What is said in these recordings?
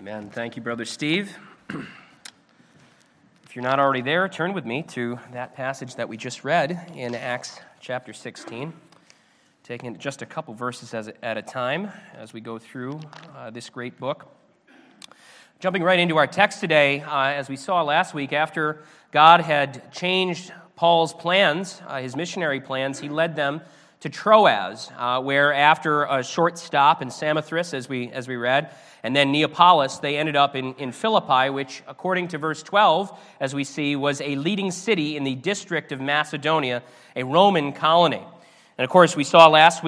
Amen. Thank you, Brother Steve. If you're not already there, turn with me to that passage that we just read in Acts chapter 16, taking just a couple verses at a time as we go through this great book. Jumping right into our text today, as we saw last week, after God had changed Paul's plans, his missionary plans, he led them to Troas, where after a short stop in Samothrace, as we read, and then Neapolis, they ended up in Philippi, which, according to verse 12, as we see, was a leading city in the district of Macedonia, a Roman colony. And of course, we saw last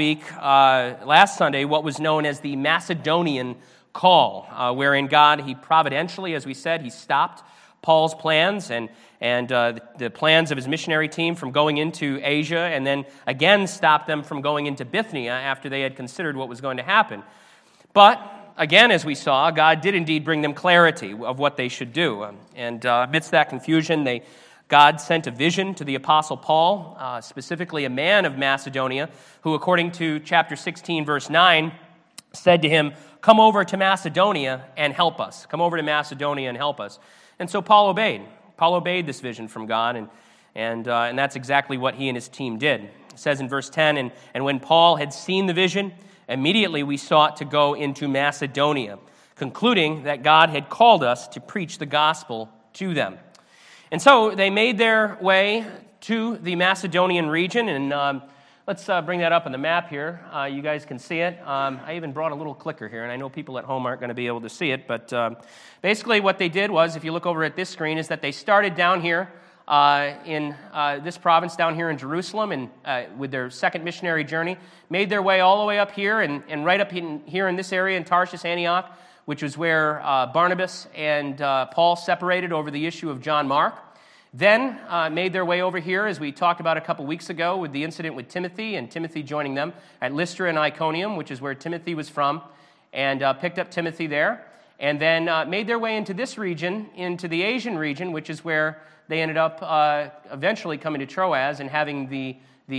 Sunday, what was known as the Macedonian call, wherein God, he providentially, as we said, he stopped Paul's plans and the plans of his missionary team from going into Asia, and then again stopped them from going into Bithynia after they had considered what was going to happen. But again, as we saw, God did indeed bring them clarity of what they should do. And amidst that confusion, God sent a vision to the Apostle Paul, specifically a man of Macedonia, who, according to chapter 16, verse 9, said to him, "Come over to Macedonia and help us. Come over to Macedonia and help us." And so Paul obeyed. Paul obeyed this vision from God, and that's exactly what he and his team did. It says in verse 10, and when Paul had seen the vision, immediately we sought to go into Macedonia, concluding that God had called us to preach the gospel to them. And so they made their way to the Macedonian region, and let's bring that up on the map here. You guys can see it. I even brought a little clicker here, and I know people at home aren't going to be able to see it, but basically what they did was, if you look over at this screen, is that they started down here in this province down here in Jerusalem, and with their second missionary journey, made their way all the way up here, and right up here in this area in Tarshish, Antioch, which was where Barnabas and Paul separated over the issue of John Mark. Then made their way over here, as we talked about a couple weeks ago, with the incident with Timothy, and Timothy joining them at Lystra and Iconium, which is where Timothy was from, and picked up Timothy there. And then made their way into this region, into the Asian region, which is where they ended up eventually coming to Troas and having the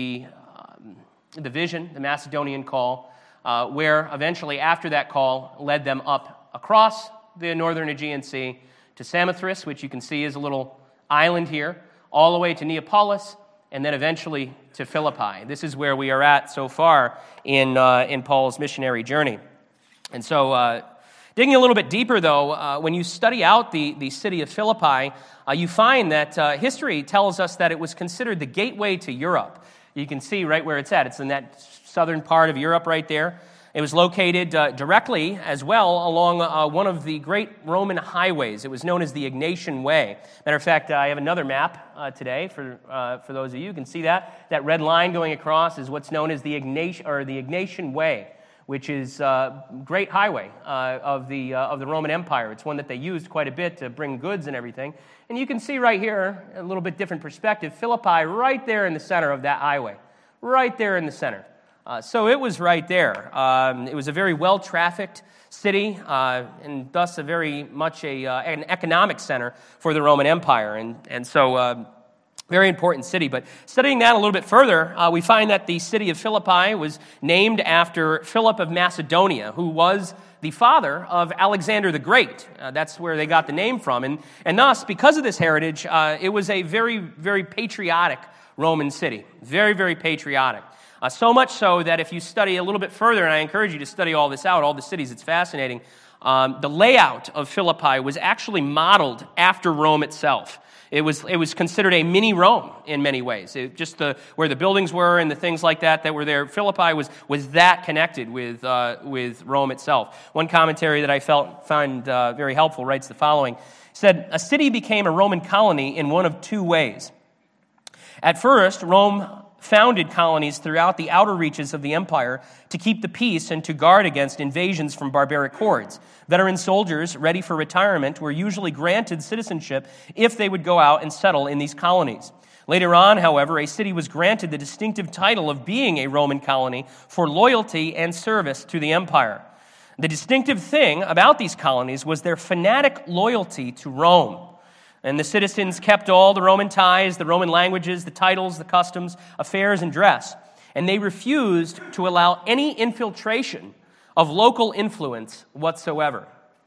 vision, the Macedonian call, where eventually after that call led them up across the northern Aegean Sea to Samothrace, which you can see is a little island here, all the way to Neapolis, and then eventually to Philippi. This is where we are at so far in Paul's missionary journey. And so, digging a little bit deeper, though, when you study out the city of Philippi, you find that history tells us that it was considered the gateway to Europe. You can see right where it's at. It's in that southern part of Europe right there. It was located directly as well along one of the great Roman highways. It was known as the Egnatian Way. Matter of fact, I have another map today for those of you who can see that. That red line going across is what's known as the Egnatian Way, which is a great highway of the Roman Empire. It's one that they used quite a bit to bring goods and everything. And you can see right here, a little bit different perspective, Philippi right there in the center of that highway, right there in the center. So it was right there. It was a very well-trafficked city, and thus a very much an economic center for the Roman Empire. And so very important city. But studying that a little bit further, we find that the city of Philippi was named after Philip of Macedonia, who was the father of Alexander the Great. That's where they got the name from. And thus, because of this heritage, it was a very, very patriotic Roman city. Very, very patriotic. So much so that if you study a little bit further, and I encourage you to study all this out, all the cities, it's fascinating, the layout of Philippi was actually modeled after Rome itself. It was considered a mini Rome in many ways. Where the buildings were and the things like that were there, Philippi was that connected with Rome itself. One commentary that I found very helpful writes the following. It said, "A city became a Roman colony in one of two ways. At first, Rome founded colonies throughout the outer reaches of the empire to keep the peace and to guard against invasions from barbaric hordes. Veteran soldiers ready for retirement were usually granted citizenship if they would go out and settle in these colonies. Later on, however, a city was granted the distinctive title of being a Roman colony for loyalty and service to the empire. The distinctive thing about these colonies was their fanatic loyalty to Rome. And the citizens kept all the Roman ties, the Roman languages, the titles, the customs, affairs, and dress. And they refused to allow any infiltration of local influence whatsoever.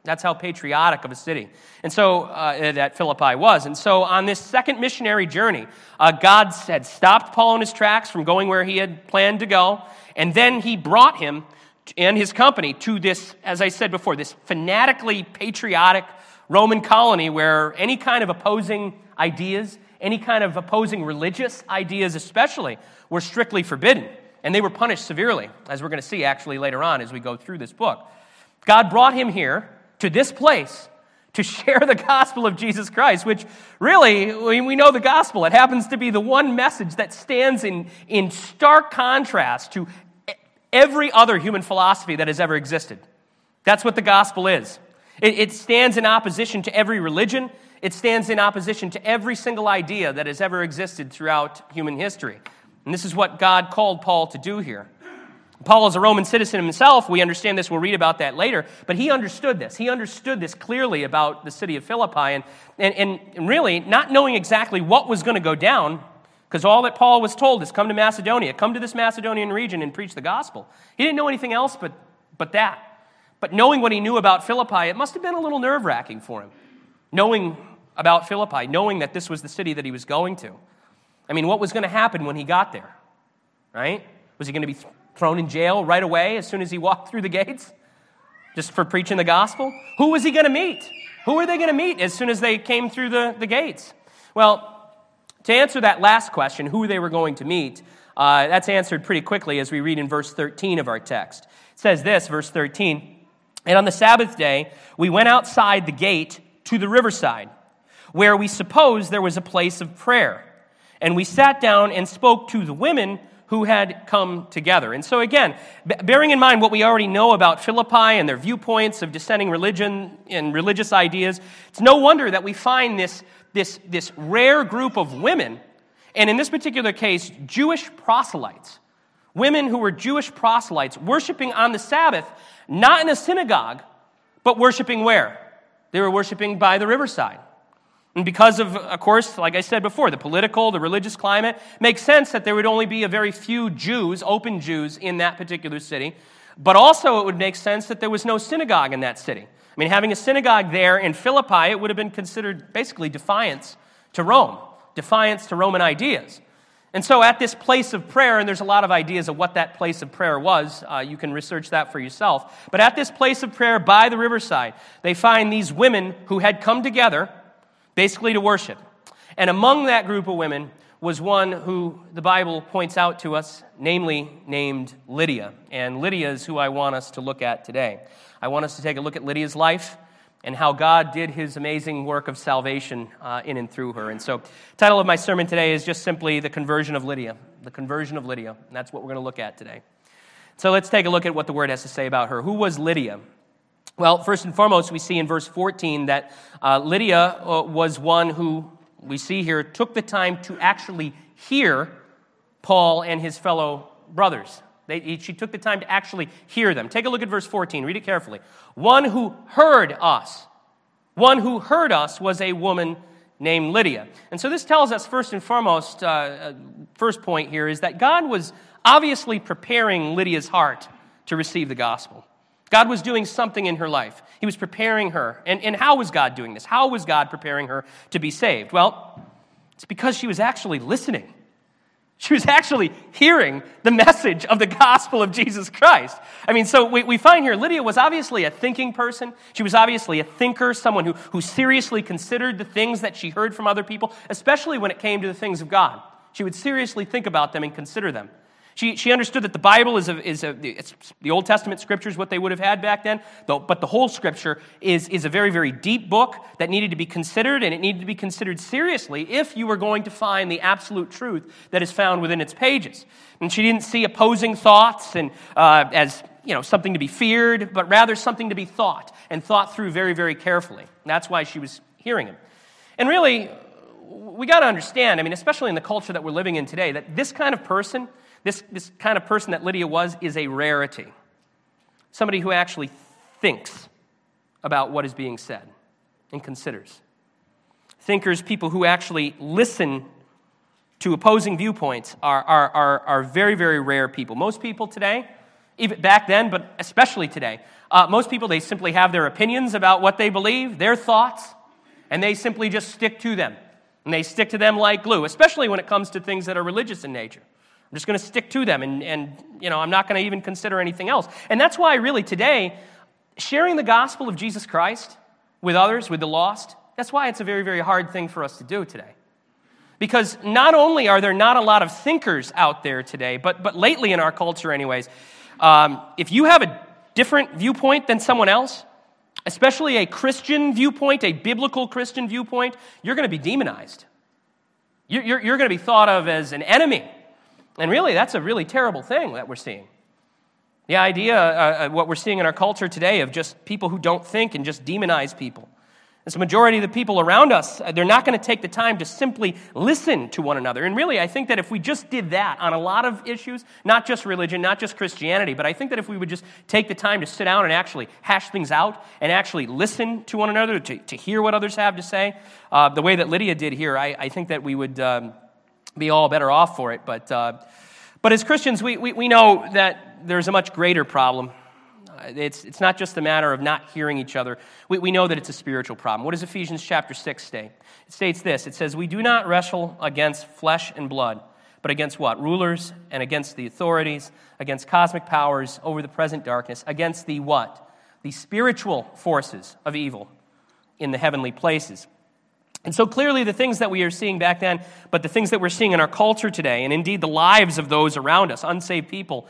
That's how patriotic of a city. And so that Philippi was. And so on this second missionary journey, God had stopped Paul in his tracks from going where he had planned to go. And then he brought him and his company to this, as I said before, this fanatically patriotic Roman colony where any kind of opposing ideas, any kind of opposing religious ideas especially, were strictly forbidden. And they were punished severely, as we're going to see actually later on as we go through this book. God brought him here to this place to share the gospel of Jesus Christ, which really, we know the gospel. It happens to be the one message that stands in stark contrast to every other human philosophy that has ever existed. That's what the gospel is. It stands in opposition to every religion. It stands in opposition to every single idea that has ever existed throughout human history. And this is what God called Paul to do here. Paul is a Roman citizen himself. We understand this. We'll read about that later. But he understood this. He understood this clearly about the city of Philippi. And really, not knowing exactly what was going to go down, because all that Paul was told is come to Macedonia, come to this Macedonian region and preach the gospel. He didn't know anything else but that. But knowing what he knew about Philippi, it must have been a little nerve-wracking for him. Knowing about Philippi, knowing that this was the city that he was going to. I mean, what was going to happen when he got there, right? Was he going to be thrown in jail right away as soon as he walked through the gates just for preaching the gospel? Who was he going to meet? Who were they going to meet as soon as they came through the gates? Well, to answer that last question, who they were going to meet, that's answered pretty quickly as we read in verse 13 of our text. It says this, verse 13, "And on the Sabbath day, we went outside the gate to the riverside, where we supposed there was a place of prayer. And we sat down and spoke to the women who had come together." And so again, bearing in mind what we already know about Philippi and their viewpoints of dissenting religion and religious ideas, it's no wonder that we find this rare group of women, and in this particular case, Jewish proselytes, women who were Jewish proselytes, worshiping on the Sabbath, not in a synagogue, but worshiping where? They were worshiping by the riverside. And because of course, like I said before, the political, the religious climate, makes sense that there would only be a very few Jews, open Jews, in that particular city. But also it would make sense that there was no synagogue in that city. I mean, having a synagogue there in Philippi, it would have been considered basically defiance to Rome, defiance to Roman ideas. And so at this place of prayer, and there's a lot of ideas of what that place of prayer was, you can research that for yourself. But at this place of prayer by the riverside, they find these women who had come together basically to worship. And among that group of women was one who the Bible points out to us, namely named Lydia. And Lydia is who I want us to look at today. I want us to take a look at Lydia's life and how God did his amazing work of salvation in and through her. And so the title of my sermon today is just simply The Conversion of Lydia. The Conversion of Lydia. And that's what we're going to look at today. So let's take a look at what the Word has to say about her. Who was Lydia? Well, first and foremost, we see in verse 14 that Lydia was one who, we see here, took the time to actually hear Paul and his fellow brothers. She took the time to actually hear them. Take a look at verse 14. Read it carefully. One who heard us. One who heard us was a woman named Lydia. And so this tells us, first and foremost, first point here is that God was obviously preparing Lydia's heart to receive the gospel. God was doing something in her life. He was preparing her. And how was God doing this? How was God preparing her to be saved? Well, it's because she was actually listening. She was actually hearing the message of the gospel of Jesus Christ. I mean, so we find here Lydia was obviously a thinking person. She was obviously a thinker, someone who seriously considered the things that she heard from other people, especially when it came to the things of God. She would seriously think about them and consider them. She understood that the Bible it's the Old Testament scriptures, what they would have had back then, but the whole scripture is a very, very deep book that needed to be considered, and it needed to be considered seriously if you were going to find the absolute truth that is found within its pages. And she didn't see opposing thoughts and as something to be feared, but rather something to be thought and thought through very, very carefully. And that's why she was hearing him. And really, we got to understand, I mean, especially in the culture that we're living in today, that this kind of person, this kind of person that Lydia was, is a rarity. Somebody who actually thinks about what is being said and considers. Thinkers, people who actually listen to opposing viewpoints are very, very rare people. Most people today, even back then, but especially today. Most people, they simply have their opinions about what they believe, their thoughts, and they simply just stick to them. And they stick to them like glue, especially when it comes to things that are religious in nature. I'm just going to stick to them, and I'm not going to even consider anything else. And that's why really today, sharing the gospel of Jesus Christ with others, with the lost, that's why it's a very, very hard thing for us to do today. Because not only are there not a lot of thinkers out there today, but lately in our culture anyways, if you have a different viewpoint than someone else, especially a Christian viewpoint, a biblical Christian viewpoint, you're going to be demonized. You're going to be thought of as an enemy. And really, that's a really terrible thing that we're seeing. The idea, what we're seeing in our culture today of just people who don't think and just demonize people. As a majority of the people around us, they're not going to take the time to simply listen to one another. And really, I think that if we just did that on a lot of issues, not just religion, not just Christianity, but I think that if we would just take the time to sit down and actually hash things out and actually listen to one another, to hear what others have to say, the way that Lydia did here, I think that we would be all better off for it. But as Christians, we know that there's a much greater problem. It's not just a matter of not hearing each other. We know that it's a spiritual problem. What does Ephesians chapter 6 state? It states this. It says, we do not wrestle against flesh and blood, but against what? Rulers and against the authorities, against cosmic powers over the present darkness, against the what? The spiritual forces of evil in the heavenly places. And so clearly the things that we are seeing back then, but the things that we're seeing in our culture today, and indeed the lives of those around us, unsaved people,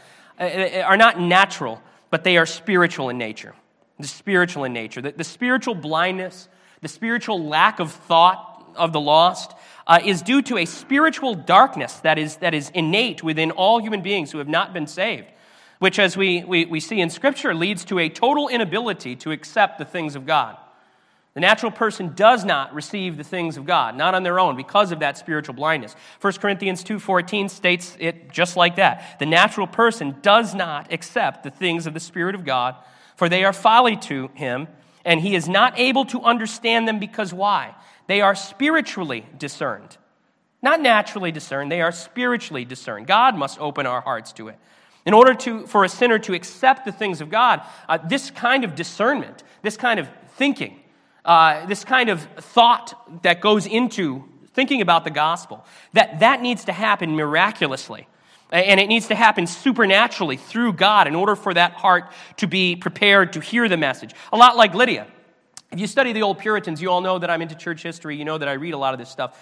are not natural, but they are spiritual in nature. The spiritual in nature. The spiritual blindness, the spiritual lack of thought of the lost is due to a spiritual darkness that is innate within all human beings who have not been saved, which, as we see in Scripture, leads to a total inability to accept the things of God. The natural person does not receive the things of God, not on their own, because of that spiritual blindness. 1 Corinthians 2:14 states it just like that. The natural person does not accept the things of the Spirit of God, for they are folly to him, and he is not able to understand them because why? They are spiritually discerned. Not naturally discerned, they are spiritually discerned. God must open our hearts to it. In order for a sinner to accept the things of God, this kind of discernment, this kind of thinking, this kind of thought that goes into thinking about the gospel, that needs to happen miraculously. And it needs to happen supernaturally through God in order for that heart to be prepared to hear the message. A lot like Lydia. If you study the old Puritans, you all know that I'm into church history. You know that I read a lot of this stuff.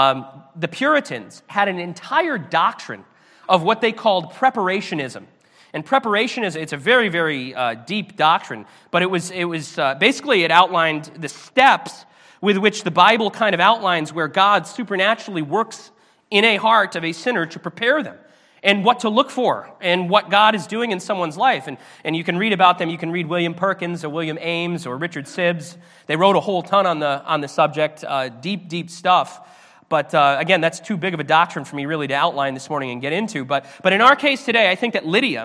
The Puritans had an entire doctrine of what they called preparationism. And preparation it's a very, very deep doctrine, but it was basically it outlined the steps with which the Bible kind of outlines where God supernaturally works in a heart of a sinner to prepare them, and what to look for, and what God is doing in someone's life. And you can read about them. You can read William Perkins or William Ames or Richard Sibbes. They wrote a whole ton on the subject, deep stuff. But again, that's too big of a doctrine for me really to outline this morning and get into. But in our case today, I think that Lydia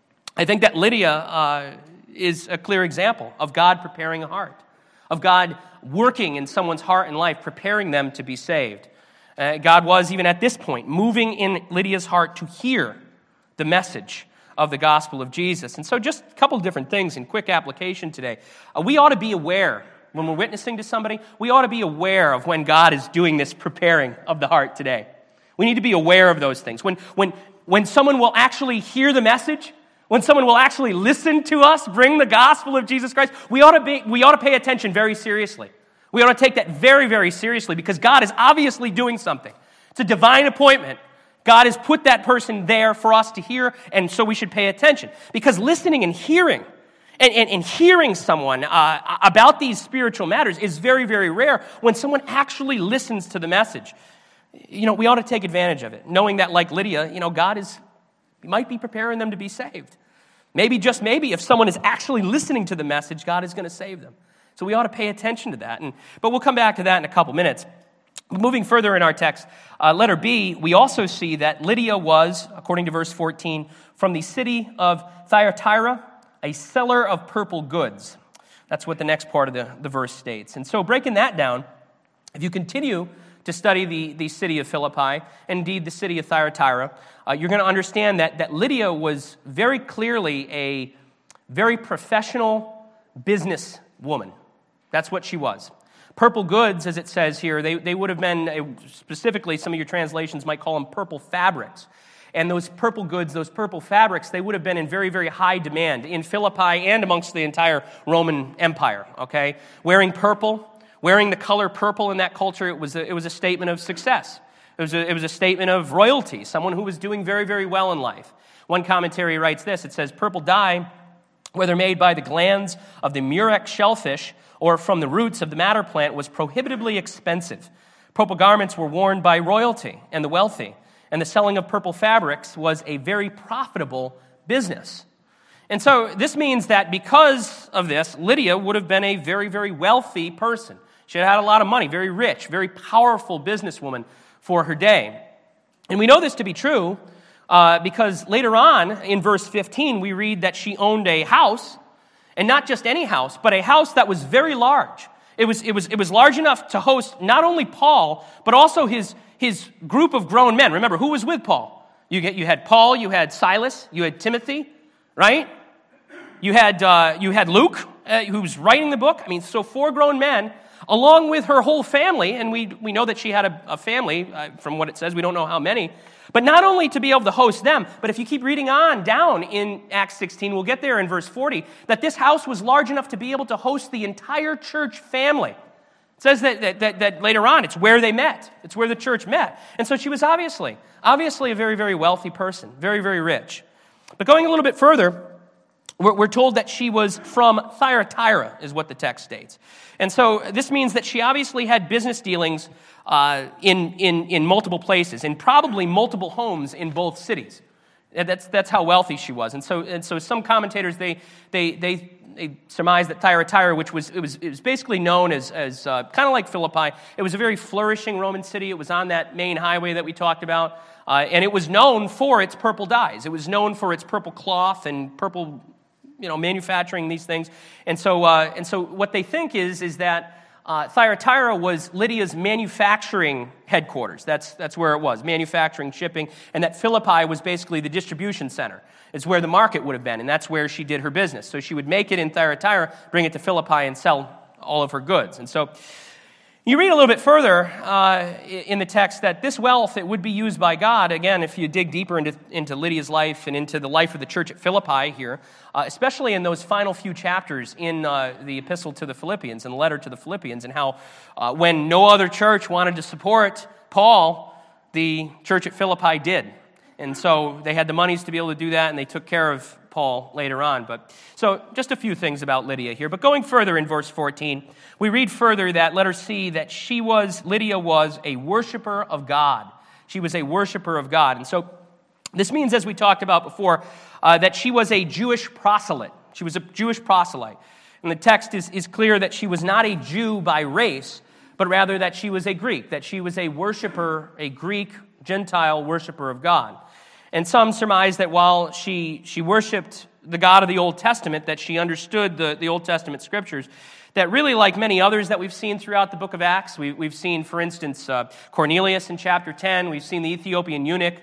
is a clear example of God preparing a heart, of God working in someone's heart and life, preparing them to be saved. God was, even at this point, moving in Lydia's heart to hear the message of the gospel of Jesus. And so just a couple of different things in quick application today. We ought to be aware, when we're witnessing to somebody, we ought to be aware of when God is doing this preparing of the heart today. We need to be aware of those things. When someone will actually hear the message, when someone will actually listen to us bring the gospel of Jesus Christ, we ought to pay attention very seriously. We ought to take that very, very seriously, because God is obviously doing something. It's a divine appointment. God has put that person there for us to hear, and so we should pay attention. Because listening and hearing, and hearing someone about these spiritual matters is very, very rare when someone actually listens to the message. We ought to take advantage of it, knowing that, like Lydia, God might be preparing them to be saved. Maybe, just maybe, if someone is actually listening to the message, God is going to save them. So we ought to pay attention to that. But we'll come back to that in a couple minutes. Moving further in our text, letter B, we also see that Lydia was, according to verse 14, from the city of Thyatira, a seller of purple goods. That's what the next part of the verse states. And so breaking that down, if you continue to study the city of Philippi, and indeed the city of Thyatira, you're going to understand that Lydia was very clearly a very professional business woman. That's what she was. Purple goods, as it says here, they would have been, specifically, some of your translations might call them purple fabrics. And those purple goods, those purple fabrics, they would have been in very, very high demand in Philippi and amongst the entire Roman Empire, okay? Wearing purple, wearing the color purple in that culture, it was a statement of success. It was a statement of royalty, someone who was doing very, very well in life. One commentary writes this, it says, purple dye, whether made by the glands of the murex shellfish or from the roots of the madder plant, was prohibitively expensive. Purple garments were worn by royalty and the wealthy, and the selling of purple fabrics was a very profitable business. And so this means that because of this, Lydia would have been a very, very wealthy person. She had a lot of money, very rich, very powerful businesswoman for her day. And we know this to be true because later on in verse 15, we read that she owned a house, and not just any house, but a house that was very large. It was large enough to host not only Paul, but also his group of grown men. Remember, who was with Paul? You had Paul, you had Silas, you had Timothy, right? You had Luke, who was writing the book. I mean, so 4 grown men, along with her whole family, and we know that she had a family, from what it says, we don't know how many, but not only to be able to host them, but if you keep reading on down in Acts 16, we'll get there in verse 40, that this house was large enough to be able to host the entire church family. It says that later on, it's where they met. It's where the church met. And so she was obviously a very, very wealthy person, very, very rich. But going a little bit further, we're told that she was from Thyatira, is what the text states. And so this means that she obviously had business dealings in multiple places, in probably multiple homes in both cities. That's how wealthy she was. And so some commentators, they surmise that Thyatira, which was basically known as kind of like Philippi, it was a very flourishing Roman city. It was on that main highway that we talked about, and it was known for its purple dyes. It was known for its purple cloth and purple, manufacturing these things. And so what they think is that Thyatira was Lydia's manufacturing headquarters. That's where it was, manufacturing, shipping, and that Philippi was basically the distribution center. It's where the market would have been, and that's where she did her business. So she would make it in Thyatira, bring it to Philippi, and sell all of her goods. And so you read a little bit further in the text that this wealth, it would be used by God. Again, if you dig deeper into Lydia's life and into the life of the church at Philippi here, especially in those final few chapters in the epistle to the Philippians and the letter to the Philippians, and how when no other church wanted to support Paul, the church at Philippi did. And so they had the monies to be able to do that, and they took care of Paul later on. So just a few things about Lydia here. But going further in verse 14, we read further that, let her see that Lydia was a worshiper of God. She was a worshiper of God. And so this means, as we talked about before, that she was a Jewish proselyte. She was a Jewish proselyte. And the text is clear that she was not a Jew by race, but rather that she was a Greek, that she was a worshiper, a Greek, Gentile worshiper of God. And some surmise that while she worshipped the God of the Old Testament, that she understood the Old Testament scriptures, that really, like many others that we've seen throughout the book of Acts, we've seen, for instance, Cornelius in chapter 10, we've seen the Ethiopian eunuch,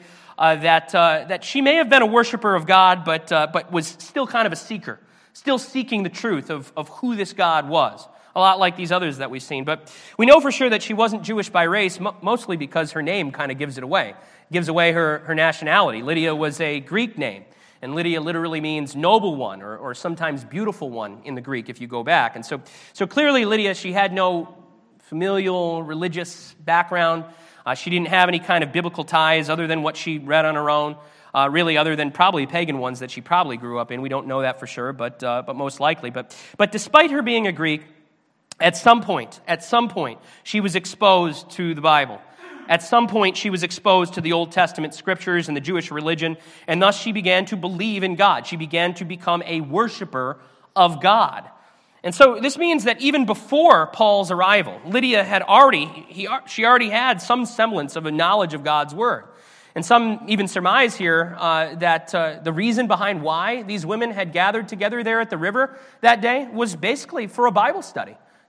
that she may have been a worshiper of God, but was still kind of a seeker, still seeking the truth of who this God was. A lot like these others that we've seen. But we know for sure that she wasn't Jewish by race, mostly because her name kind of gives it away. It gives away her nationality. Lydia was a Greek name, and Lydia literally means noble one, or sometimes beautiful one in the Greek if you go back. And so clearly Lydia, she had no familial religious background. She didn't have any kind of biblical ties other than what she read on her own. Really, other than probably pagan ones that she probably grew up in. We don't know that for sure, but most likely. But despite her being a Greek, at some point, she was exposed to the Bible. At some point, she was exposed to the Old Testament scriptures and the Jewish religion, and thus she began to believe in God. She began to become a worshiper of God. And so this means that even before Paul's arrival, Lydia had she already had some semblance of a knowledge of God's word. And some even surmise here that the reason behind why these women had gathered together there at the river that day was basically for a Bible study,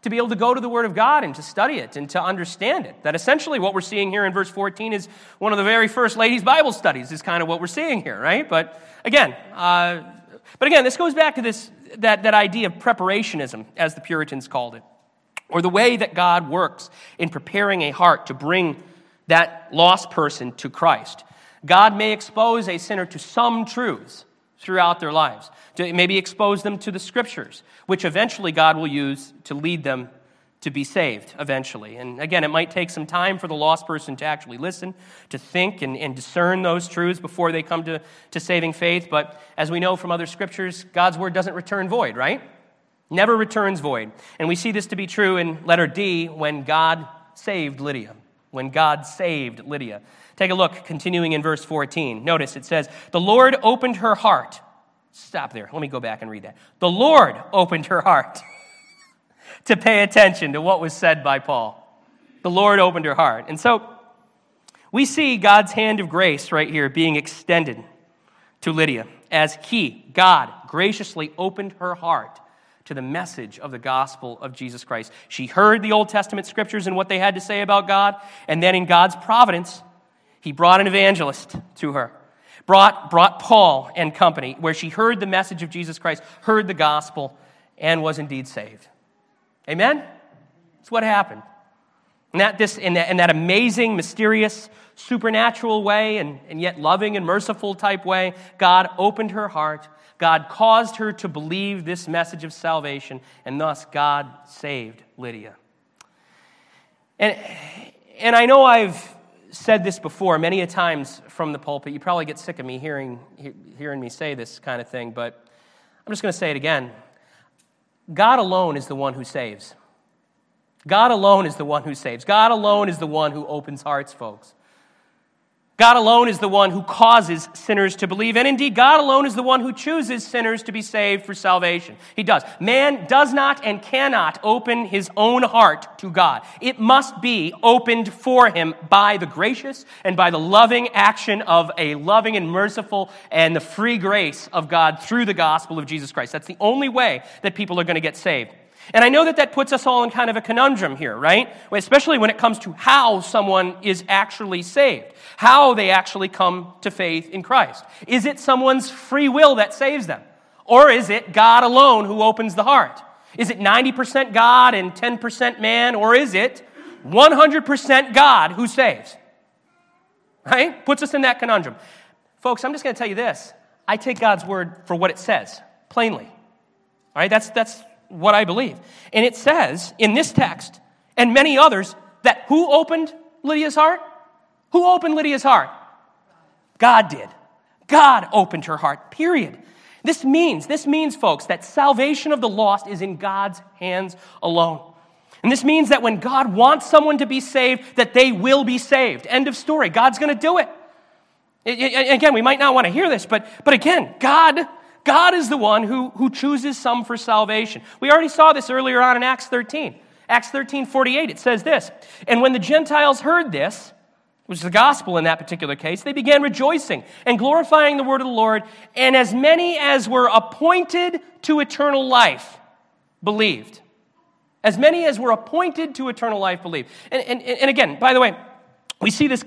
to be able to go to the Word of God and to study it and to understand it. That essentially what we're seeing here in verse 14 is one of the very first ladies' Bible studies is kind of what we're seeing here, right? But again, this goes back to that idea of preparationism, as the Puritans called it, or the way that God works in preparing a heart to bring that lost person to Christ. God may expose a sinner to some truths throughout their lives, to maybe expose them to the Scriptures, which eventually God will use to lead them to be saved eventually. And again, it might take some time for the lost person to actually listen, to think and discern those truths before they come to saving faith. But as we know from other Scriptures, God's Word doesn't return void, right? Never returns void. And we see this to be true in letter D when God saved Lydia. When God saved Lydia. Take a look, continuing in verse 14. Notice it says, the Lord opened her heart. Stop there. Let me go back and read that. The Lord opened her heart to pay attention to what was said by Paul. The Lord opened her heart. And so we see God's hand of grace right here being extended to Lydia as God, graciously opened her heart to the message of the gospel of Jesus Christ. She heard the Old Testament Scriptures and what they had to say about God, and then in God's providence, He brought an evangelist to her, brought Paul and company, where she heard the message of Jesus Christ, heard the gospel, and was indeed saved. Amen? That's what happened. In that amazing, mysterious, supernatural way, and yet loving and merciful type way, God opened her heart. God caused her to believe this message of salvation, and thus God saved Lydia. And I know I've said this before many a times from the pulpit. You probably get sick of me hearing me say this kind of thing, but I'm just going to say it again. God alone is the one who saves. God alone is the one who saves. God alone is the one who opens hearts, folks. God alone is the one who causes sinners to believe. And indeed, God alone is the one who chooses sinners to be saved for salvation. He does. Man does not and cannot open his own heart to God. It must be opened for him by the gracious and by the loving action of a loving and merciful and the free grace of God through the gospel of Jesus Christ. That's the only way that people are going to get saved. And I know that puts us all in kind of a conundrum here, right? Especially when it comes to how someone is actually saved, how they actually come to faith in Christ. Is it someone's free will that saves them? Or is it God alone who opens the heart? Is it 90% God and 10% man? Or is it 100% God who saves? Right? Puts us in that conundrum. Folks, I'm just going to tell you this. I take God's word for what it says, plainly. All right? That's what I believe. And it says in this text and many others that who opened Lydia's heart? Who opened Lydia's heart? God did. God opened her heart, period. This means, folks, that salvation of the lost is in God's hands alone. And this means that when God wants someone to be saved, that they will be saved. End of story. God's going to do it. Again, we might not want to hear this, but again, God is the one who chooses some for salvation. We already saw this earlier on in Acts 13. Acts 13:48, it says this, and when the Gentiles heard this, which is the gospel in that particular case, they began rejoicing and glorifying the word of the Lord, and as many as were appointed to eternal life believed. As many as were appointed to eternal life believed. And again, by the way, we see this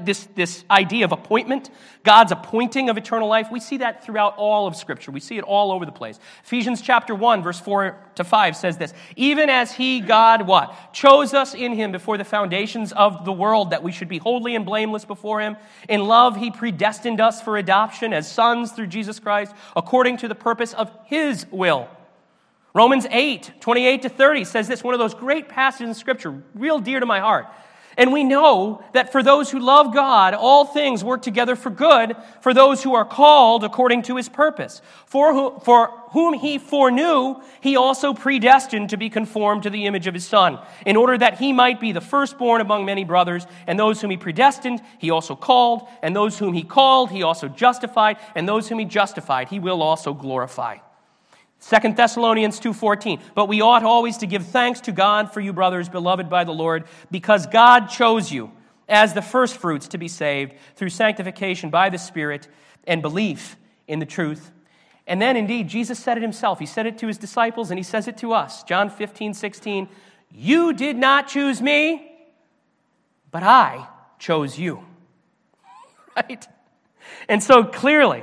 idea of appointment, God's appointing of eternal life. We see that throughout all of Scripture. We see it all over the place. Ephesians chapter 1, verse 4-5 says this, even as He, God, what? Chose us in Him before the foundations of the world, that we should be holy and blameless before Him. In love, He predestined us for adoption as sons through Jesus Christ, according to the purpose of His will. Romans 8:28-30 says this, one of those great passages in Scripture, real dear to my heart. And we know that for those who love God, all things work together for good, for those who are called according to His purpose. For whom He foreknew, He also predestined to be conformed to the image of His Son, in order that He might be the firstborn among many brothers. And those whom He predestined, He also called. And those whom He called, He also justified. And those whom He justified, He will also glorify. 2 Thessalonians 2:14, but we ought always to give thanks to God for you, brothers, beloved by the Lord, because God chose you as the firstfruits to be saved through sanctification by the Spirit and belief in the truth. And then, indeed, Jesus said it himself. He said it to his disciples, and he says it to us. John 15:16, you did not choose me, but I chose you. Right? And so clearly,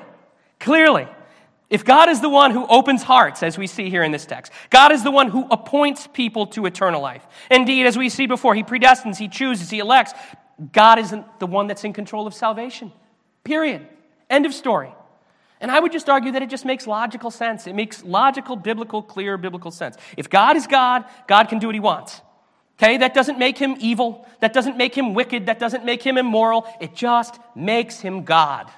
if God is the one who opens hearts, as we see here in this text, God is the one who appoints people to eternal life. Indeed, as we see before, he predestines, he chooses, he elects. God isn't the one that's in control of salvation. Period. End of story. And I would just argue that it just makes logical sense. It makes logical, biblical, clear biblical sense. If God is God, God can do what he wants. Okay? That doesn't make him evil. That doesn't make him wicked. That doesn't make him immoral. It just makes him God.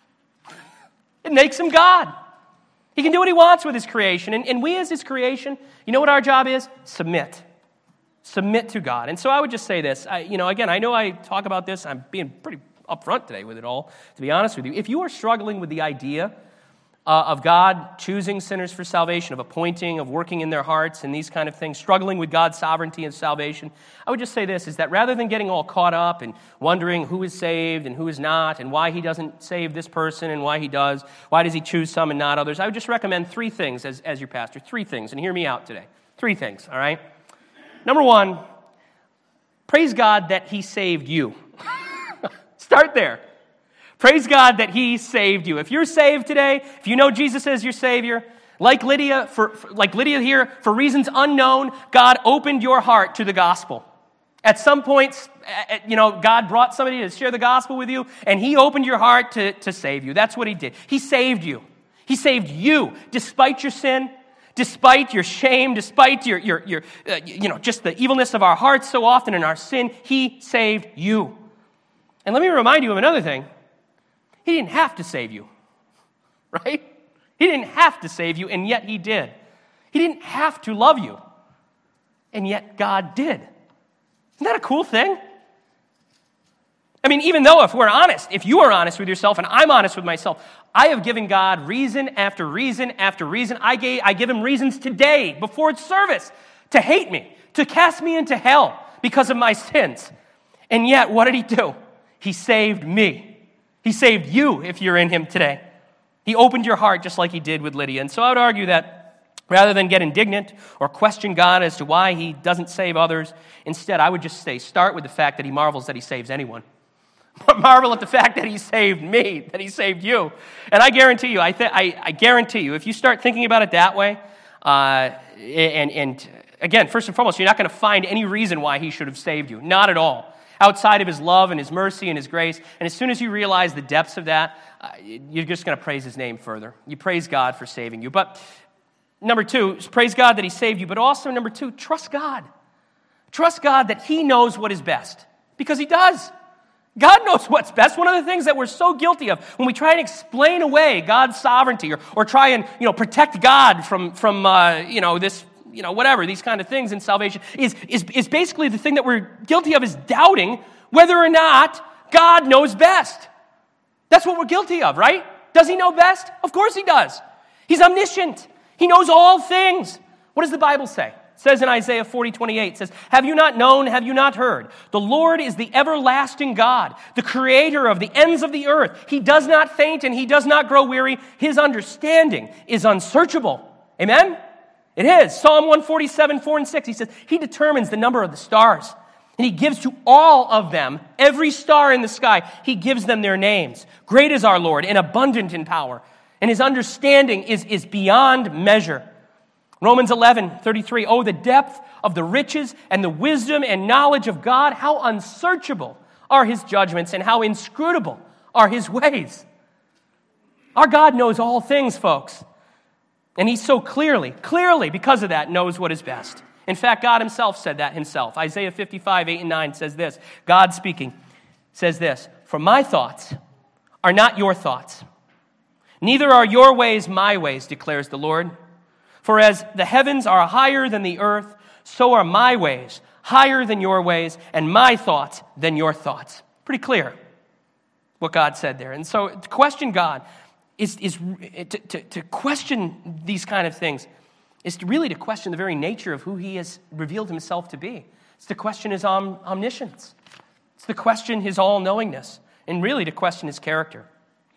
It makes him God. He can do what he wants with his creation. And we as his creation, you know what our job is? Submit. Submit to God. And so I would just say this. Again, I know I talk about this. I'm being pretty upfront today with it all, to be honest with you. If you are struggling with the idea of God choosing sinners for salvation, of appointing, of working in their hearts and these kind of things, struggling with God's sovereignty and salvation, I would just say this, is that rather than getting all caught up and wondering who is saved and who is not and why he doesn't save this person and why he does, why does he choose some and not others, I would just recommend three things as your pastor, three things, and hear me out today. Three things, all right? Number one, praise God that he saved you. Start there. Praise God that he saved you. If you're saved today, if you know Jesus as your Savior, like Lydia here, for reasons unknown, God opened your heart to the gospel. At some points, God brought somebody to share the gospel with you, and he opened your heart to save you. That's what he did. He saved you. He saved you, despite your sin, despite your shame, despite your just the evilness of our hearts so often in our sin. He saved you. And let me remind you of another thing. He didn't have to save you, right? He didn't have to save you, and yet he did. He didn't have to love you, and yet God did. Isn't that a cool thing? I mean, even though if you are honest with yourself and I'm honest with myself, I have given God reason after reason after reason. I give him reasons today before service to hate me, to cast me into hell because of my sins. And yet, what did he do? He saved me. He saved you if you're in him today. He opened your heart just like he did with Lydia. And so I would argue that rather than get indignant or question God as to why he doesn't save others, instead I would just say start with the fact that he marvels that he saves anyone. Marvel at the fact that he saved me, that he saved you. And I guarantee you, I guarantee you, if you start thinking about it that way, and again, first and foremost, you're not going to find any reason why he should have saved you. Not at all. Outside of his love and his mercy and his grace. And as soon as you realize the depths of that, you're just going to praise his name further. You praise God for saving you. But number two, praise God that he saved you. But also, number two, trust God. Trust God that he knows what is best. Because he does. God knows what's best. One of the things that we're so guilty of when we try and explain away God's sovereignty or try and protect God from this whatever, these kind of things in salvation, is basically the thing that we're guilty of is doubting whether or not God knows best. That's what we're guilty of, right? Does he know best? Of course he does. He's omniscient. He knows all things. What does the Bible say? It says in Isaiah 40:28, it says, have you not known, have you not heard? The Lord is the everlasting God, the creator of the ends of the earth. He does not faint and he does not grow weary. His understanding is unsearchable. Amen? It is. Psalm 147, 4 and 6, he says, he determines the number of the stars, and he gives to all of them, every star in the sky, he gives them their names. Great is our Lord and abundant in power, and his understanding is beyond measure. Romans 11:33, oh, the depth of the riches and the wisdom and knowledge of God, how unsearchable are his judgments and how inscrutable are his ways. Our God knows all things, folks. And he so clearly, because of that, knows what is best. In fact, God himself said that himself. Isaiah 55, 8 and 9 says this. God speaking says this, for my thoughts are not your thoughts. Neither are your ways my ways, declares the Lord. For as the heavens are higher than the earth, so are my ways higher than your ways, and my thoughts than your thoughts. Pretty clear what God said there. And so to question God to question these kind of things is really to question the very nature of who he has revealed himself to be. It's to question his omniscience. It's to question his all-knowingness, and really to question his character.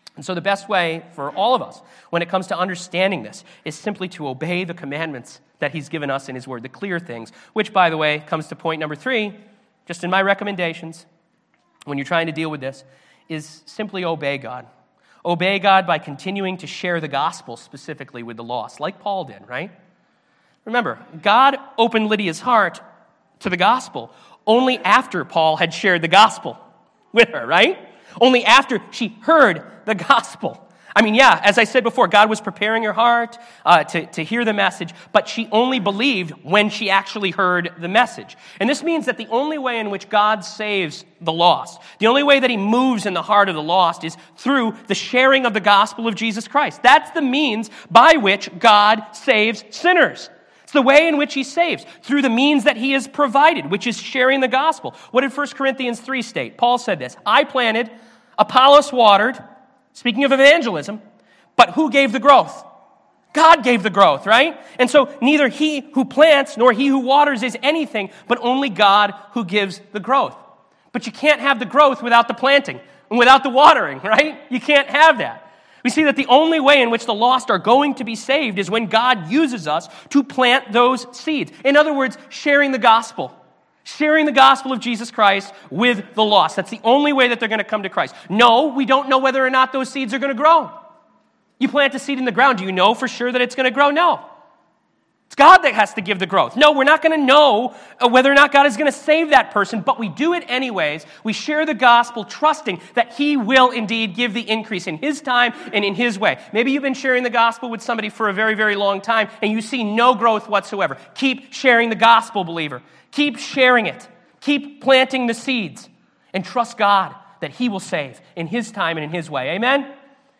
And so the best way for all of us when it comes to understanding this is simply to obey the commandments that he's given us in his word, the clear things, which, by the way, comes to point number 3, just in my recommendations, when you're trying to deal with this, is simply obey God. Obey God by continuing to share the gospel specifically with the lost, like Paul did, right? Remember, God opened Lydia's heart to the gospel only after Paul had shared the gospel with her, right? Only after she heard the gospel. I mean, yeah, as I said before, God was preparing her heart to hear the message, but she only believed when she actually heard the message. And this means that the only way in which God saves the lost, the only way that he moves in the heart of the lost is through the sharing of the gospel of Jesus Christ. That's the means by which God saves sinners. It's the way in which he saves, through the means that he has provided, which is sharing the gospel. What did 1 Corinthians 3 state? Paul said this, I planted, Apollos watered, speaking of evangelism, but who gave the growth? God gave the growth, right? And so neither he who plants nor he who waters is anything, but only God who gives the growth. But you can't have the growth without the planting and without the watering, right? You can't have that. We see that the only way in which the lost are going to be saved is when God uses us to plant those seeds. In other words, sharing the gospel. Sharing the gospel of Jesus Christ with the lost. That's the only way that they're going to come to Christ. No, we don't know whether or not those seeds are going to grow. You plant a seed in the ground. Do you know for sure that it's going to grow? No. It's God that has to give the growth. No, we're not going to know whether or not God is going to save that person, but we do it anyways. We share the gospel trusting that he will indeed give the increase in his time and in his way. Maybe you've been sharing the gospel with somebody for a very, very long time and you see no growth whatsoever. Keep sharing the gospel, believer. Keep sharing it. Keep planting the seeds and trust God that he will save in his time and in his way. Amen?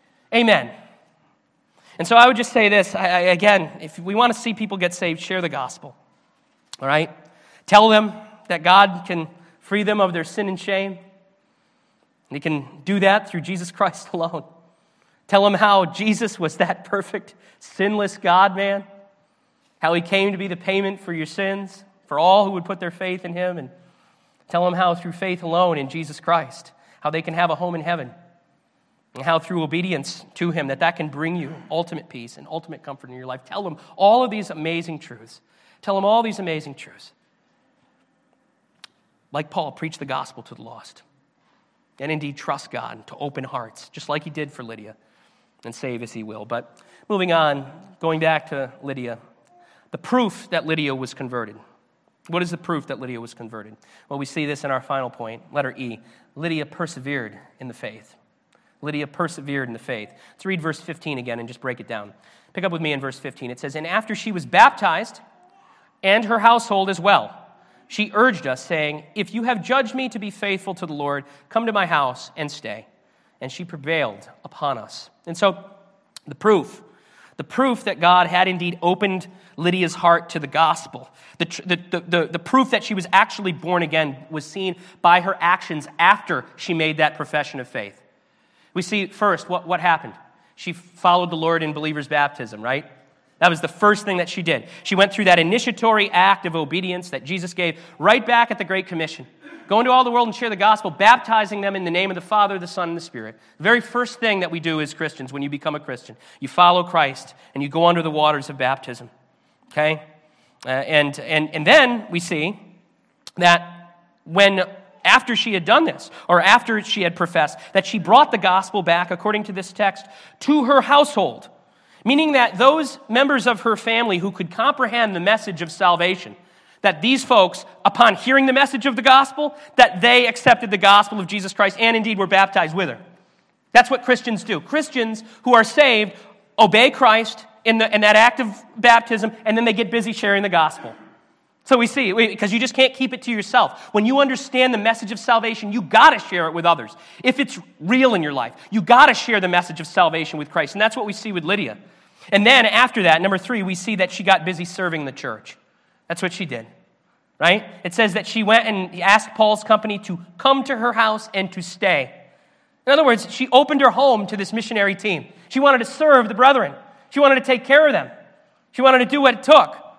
Amen. And so I would just say this, again, if we want to see people get saved, share the gospel, all right? Tell them that God can free them of their sin and shame. And he can do that through Jesus Christ alone. Tell them how Jesus was that perfect, sinless God-man, how he came to be the payment for your sins, for all who would put their faith in him, and tell them how through faith alone in Jesus Christ, how they can have a home in heaven. And how through obedience to him that can bring you ultimate peace and ultimate comfort in your life. Tell them all of these amazing truths. Tell them all these amazing truths. Like Paul, preach the gospel to the lost. And indeed trust God to open hearts, just like he did for Lydia, and save as he will. But moving on, going back to Lydia, the proof that Lydia was converted. What is the proof that Lydia was converted? Well, we see this in our final point, letter E. Lydia persevered in the faith. Lydia persevered in the faith. Let's read verse 15 again and just break it down. Pick up with me in verse 15. It says, and after she was baptized, and her household as well, she urged us, saying, if you have judged me to be faithful to the Lord, come to my house and stay. And she prevailed upon us. And so the proof that God had indeed opened Lydia's heart to the gospel, the proof that she was actually born again was seen by her actions after she made that profession of faith. We see first what happened. She followed the Lord in believer's baptism, right? That was the first thing that she did. She went through that initiatory act of obedience that Jesus gave right back at the Great Commission. Go into all the world and share the gospel, baptizing them in the name of the Father, the Son, and the Spirit. The very first thing that we do as Christians when you become a Christian, you follow Christ and you go under the waters of baptism. Okay? And then we see that after she had done this, or after she had professed, that she brought the gospel back, according to this text, to her household, meaning that those members of her family who could comprehend the message of salvation, that these folks, upon hearing the message of the gospel, that they accepted the gospel of Jesus Christ and indeed were baptized with her. That's what Christians do. Christians who are saved obey Christ in that act of baptism, and then they get busy sharing the gospel. So we see, because you just can't keep it to yourself. When you understand the message of salvation, you got to share it with others. If it's real in your life, you got to share the message of salvation with Christ. And that's what we see with Lydia. And then after that, number 3, we see that she got busy serving the church. That's what she did, right? It says that she went and asked Paul's company to come to her house and to stay. In other words, she opened her home to this missionary team. She wanted to serve the brethren. She wanted to take care of them. She wanted to do what it took.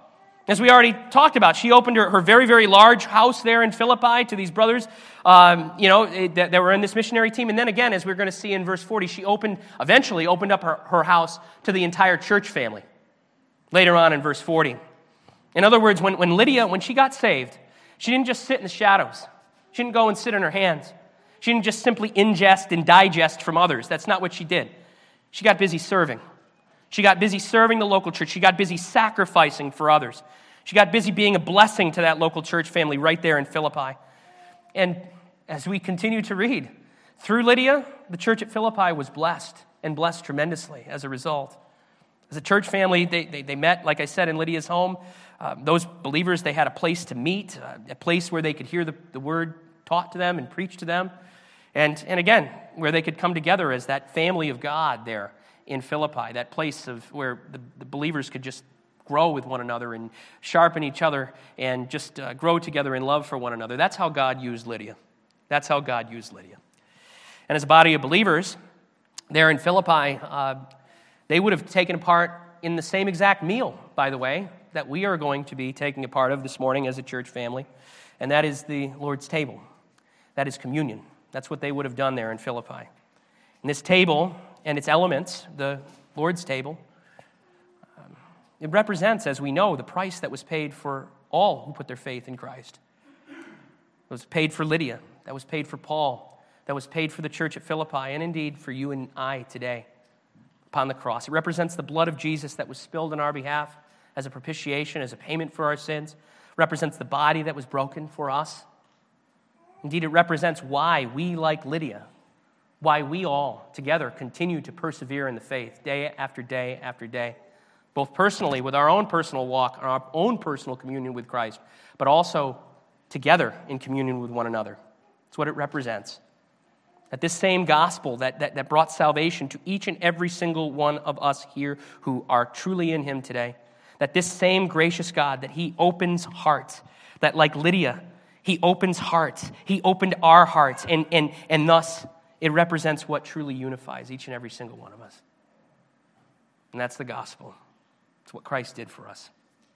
As we already talked about, she opened her very, very large house there in Philippi to these brothers, that were in this missionary team. And then again, as we're going to see in verse 40, she eventually opened up her house to the entire church family. Later on in verse 40. In other words, when Lydia, when she got saved, she didn't just sit in the shadows. She didn't go and sit on her hands. She didn't just simply ingest and digest from others. That's not what she did. She got busy serving. She got busy serving the local church. She got busy sacrificing for others. She got busy being a blessing to that local church family right there in Philippi. And as we continue to read, through Lydia, the church at Philippi was blessed and blessed tremendously as a result. As a church family, they met, like I said, in Lydia's home. Those believers, they had a place to meet, a place where they could hear the word taught to them and preached to them. And again, where they could come together as that family of God there in Philippi, that place where the believers could just grow with one another and sharpen each other and just grow together in love for one another. That's how God used Lydia. That's how God used Lydia. And as a body of believers there in Philippi, they would have taken part in the same exact meal, by the way, that we are going to be taking a part of this morning as a church family, and that is the Lord's table. That is communion. That's what they would have done there in Philippi. And this table and its elements, the Lord's table, it represents, as we know, the price that was paid for all who put their faith in Christ. It was paid for Lydia. That was paid for Paul. That was paid for the church at Philippi, and indeed for you and I today upon the cross. It represents the blood of Jesus that was spilled on our behalf as a propitiation, as a payment for our sins. It represents the body that was broken for us. Indeed, it represents why we, like Lydia, why we all together continue to persevere in the faith day after day after day, both personally with our own personal walk, our own personal communion with Christ, but also together in communion with one another. That's what it represents. That this same gospel that brought salvation to each and every single one of us here who are truly in him today, that this same gracious God, that he opens hearts, that like Lydia, he opens hearts, he opened our hearts, and thus it represents what truly unifies each and every single one of us. And that's the gospel. It's what Christ did for us.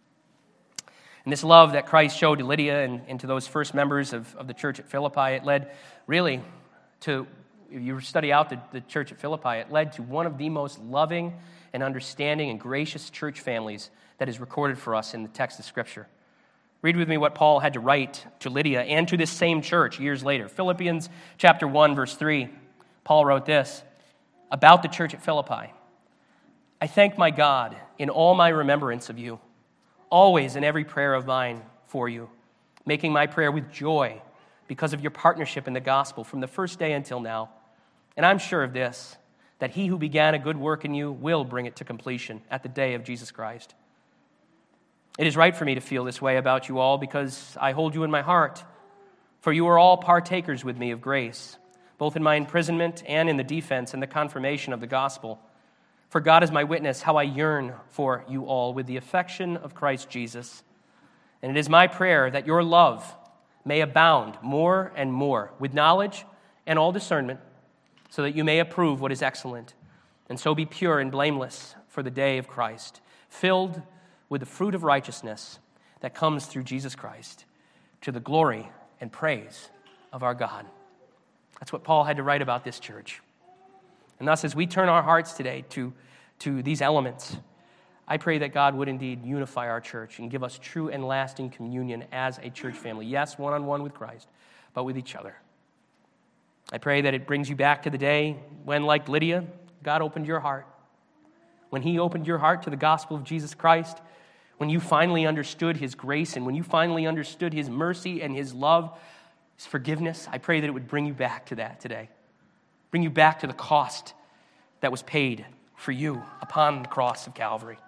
And this love that Christ showed to Lydia and to those first members of the church at Philippi, it led really to, if you study out the church at Philippi, it led to one of the most loving and understanding and gracious church families that is recorded for us in the text of Scripture. Read with me what Paul had to write to Lydia and to this same church years later. Philippians chapter 1, verse 3, Paul wrote this about the church at Philippi. I thank my God in all my remembrance of you, always in every prayer of mine for you, making my prayer with joy because of your partnership in the gospel from the first day until now. And I'm sure of this, that he who began a good work in you will bring it to completion at the day of Jesus Christ. It is right for me to feel this way about you all because I hold you in my heart, for you are all partakers with me of grace, both in my imprisonment and in the defense and the confirmation of the gospel. For God is my witness how I yearn for you all with the affection of Christ Jesus. And it is my prayer that your love may abound more and more with knowledge and all discernment, so that you may approve what is excellent, and so be pure and blameless for the day of Christ, filled with the fruit of righteousness that comes through Jesus Christ, to the glory and praise of our God. That's what Paul had to write about this church. And thus, as we turn our hearts today to these elements, I pray that God would indeed unify our church and give us true and lasting communion as a church family. Yes, one-on-one with Christ, but with each other. I pray that it brings you back to the day when, like Lydia, God opened your heart. When he opened your heart to the gospel of Jesus Christ, when you finally understood his grace and when you finally understood his mercy and his love, his forgiveness, I pray that it would bring you back to that today. Bring you back to the cost that was paid for you upon the cross of Calvary.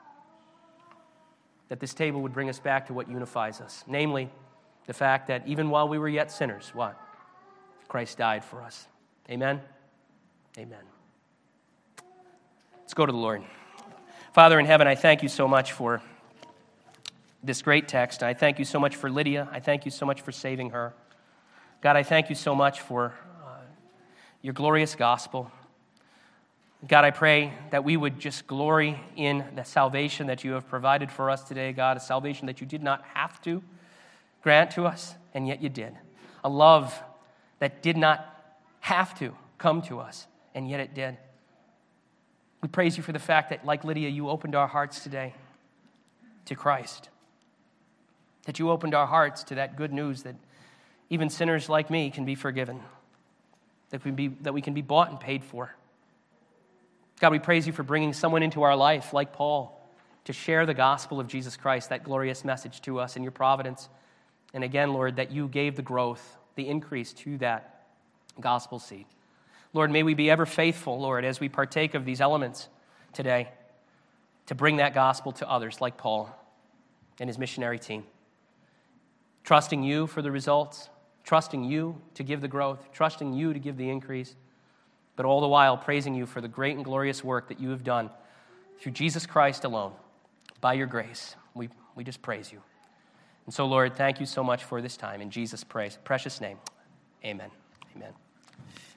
That this table would bring us back to what unifies us, namely the fact that even while we were yet sinners, what? Christ died for us. Amen? Amen. Let's go to the Lord. Father in heaven, I thank you so much for this great text. I thank you so much for Lydia. I thank you so much for saving her. God, I thank you so much for your glorious gospel. God, I pray that we would just glory in the salvation that you have provided for us today, God, a salvation that you did not have to grant to us, and yet you did. A love that did not have to come to us, and yet it did. We praise you for the fact that, like Lydia, you opened our hearts today to Christ. That you opened our hearts to that good news that even sinners like me can be forgiven. That we can be bought and paid for. God, we praise you for bringing someone into our life, like Paul, to share the gospel of Jesus Christ, that glorious message to us in your providence. And again, Lord, that you gave the growth, the increase to that gospel seed. Lord, may we be ever faithful, Lord, as we partake of these elements today, to bring that gospel to others, like Paul and his missionary team. Trusting you for the results, trusting you to give the growth, trusting you to give the increase, but all the while praising you for the great and glorious work that you have done through Jesus Christ alone. By your grace, we just praise you. And so, Lord, thank you so much for this time. In Jesus' precious name, amen. Amen.